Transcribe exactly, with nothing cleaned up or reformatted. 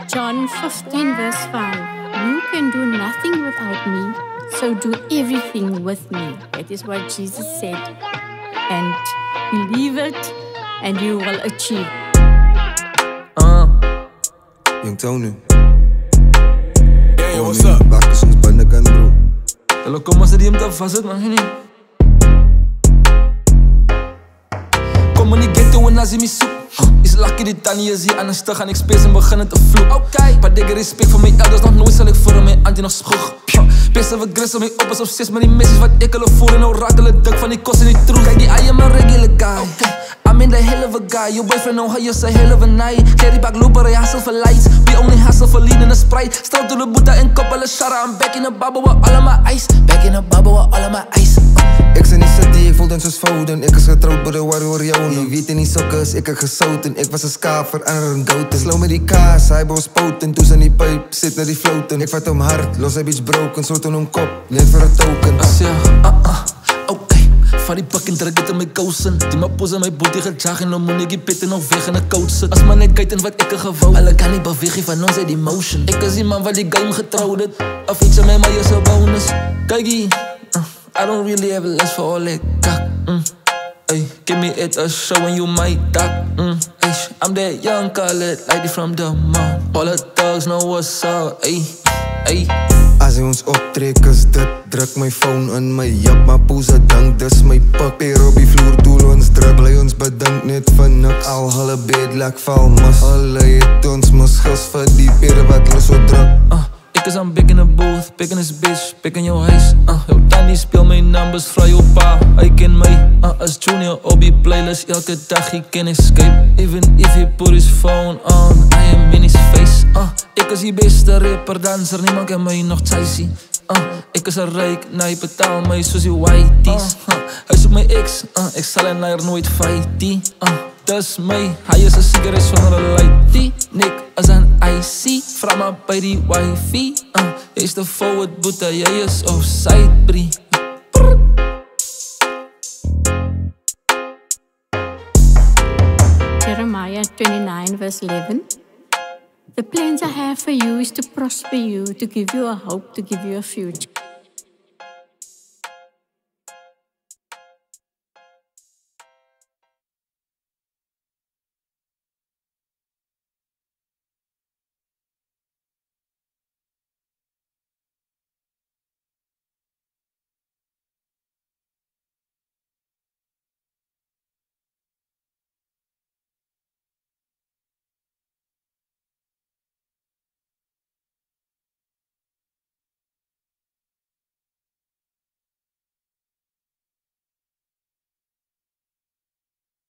John fifteen verse five. You can do nothing without me, so do everything with me. That is what Jesus said. And believe it, and you will achieve. Uh. Young Tony. Hey, yo, what's up? Back to soms binnenkant, bro. Hallo, kom as die hem te vast het, man. Kom in die ghetto en as jy my soek. Is lucky die tannie is hier, anders te gaan ek space en beginnen te vloek. Okay. Maar dikke respect voor my elders, nog nooit sal ek voor my auntie nog spoeg. Best of aggressive, my op is obsessed met die messies wat ek hulle voel en nou raak hulle dik van die kos en die troep. Kijk die I am a regular guy. Okay. I'm in the hell of a guy. Your boyfriend know how you're a hell of a night. Carry back looper, I hustle for lights. We only hustle for lean and a Sprite. Stel to the boota en kop hulle shara. I'm back in the bubble with all of my ice. Back in the bubble with all of my ice. Ek is in die city, ek voel dan soos Foden. Ek is getrouwd by de warrior jou. Jy weet in die sokkes, ek het gesout en ek was een skaap verander in goud. Slow met die kaas, hy bou spout en toes in die pijp, sit na die flouten. Ek vat hom hard, los hy bitch broken, soort in hom kop, net vir een token. As ja, ah ah, okay. Vat die pak en druk het in my kousen. Die mappos in my booty gejag en nou moet ek die pet en nog weg in die koud sit. As man net kyk en wat ek gewou, hulle kan nie beweeg van ons uit die motion. Ek is die man wat die game getrouwd het, of iets aan my maar is een bonus. Kykie, uh, I don't really have a lust for all that kak, mm. Ay, give me it a show and you might duck, mm. Ay, I'm that young colored lady from the mall. All the thugs know what's up, ay, ay. As hy ons optrek is dit, druk my phone in my jap, maar poes het dank, dis my pik. Per op die vloer toel ons druk, bly ons bedink net vir niks. Al hulle bedlek val mis, hulle het ons misgis vir die pere wat hulle so druk. Uh, ek is aan big in the booth, big in this bitch, big in jou huis. Uh, jou tannie speel my numbers, vry jou pa, hy ken my. Uh, as junior op die playlist, elke dag hy can escape. Even if he put his phone on, I am in his face. Uh, ek is die beste rapper, danser, niemand kan my nog chasey. Uh, ek is een rijk, nee, betaal my soos die whiteys. Uh, hy soek my ex, uh, ek sal en hy er nooit fightie. Uh, dis my, hy is een sigaret sonder een lightie. Nick is een icy, vra maar by die wifey. Uh, jy is te forward boete, jy is of sidebrie. Jeremiah twenty-nine verse eleven. The plans I have for you is to prosper you, to give you a hope, to give you a future.